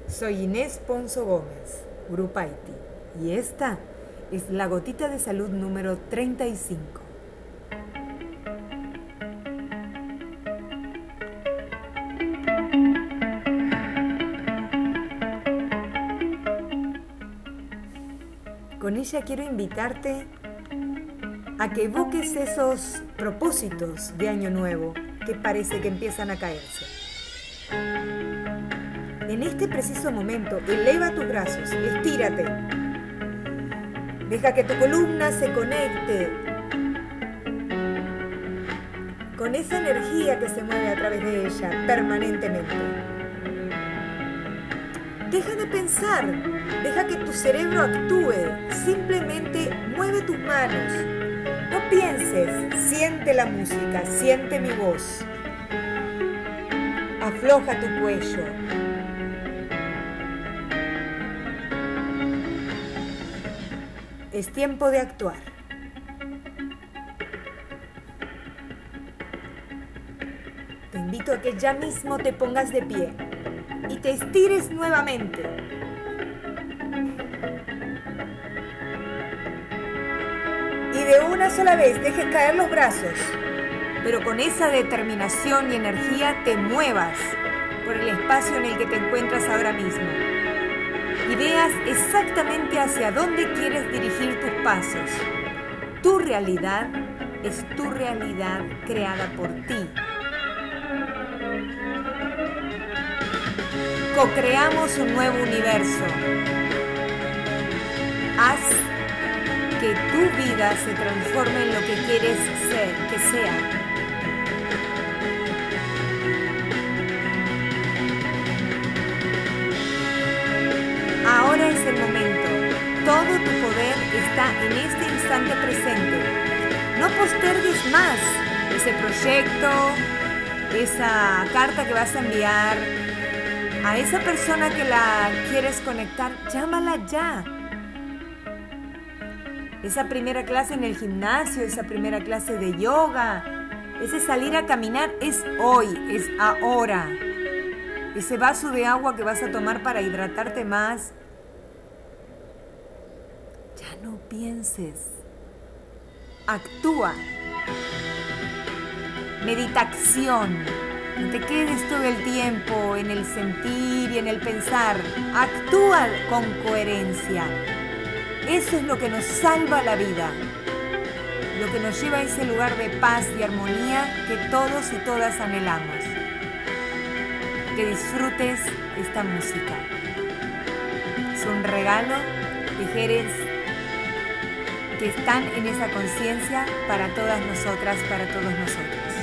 Soy Inés Ponzo Gómez, Grupo Haití, y esta es la gotita de salud número 35. Con ella quiero invitarte a que evoques esos propósitos de año nuevo que parece que empiezan a caerse. En este preciso momento, eleva tus brazos, estírate. Deja que tu columna se conecte con esa energía que se mueve a través de ella permanentemente. Deja de pensar, deja que tu cerebro actúe, simplemente mueve tus manos. No pienses, siente la música, siente mi voz. Afloja tu cuello. Es tiempo de actuar. Te invito a que ya mismo te pongas de pie y te estires nuevamente. Y de una sola vez dejes caer los brazos, pero con esa determinación y energía te muevas por el espacio en el que te encuentras ahora mismo. Y veas exactamente hacia dónde quieres dirigir tus pasos. Tu realidad es tu realidad creada por ti. Co-creamos un nuevo universo. Haz que tu vida se transforme en lo que quieres ser, que sea. Ahora es el momento. Todo tu poder está en este instante presente. No postergues más ese proyecto, esa carta que vas a enviar a esa persona que la quieres conectar. Llámala ya. Esa primera clase en el gimnasio, esa primera clase de yoga, ese salir a caminar es hoy, es ahora. Ese vaso de agua que vas a tomar para hidratarte más. Ya no pienses. Actúa. Meditación. No te quedes todo el tiempo en el sentir y en el pensar. Actúa con coherencia. Eso es lo que nos salva la vida. Lo que nos lleva a ese lugar de paz y armonía que todos y todas anhelamos. Que disfrutes esta música. Es un regalo de seres que están en esa conciencia para todas nosotras, para todos nosotros.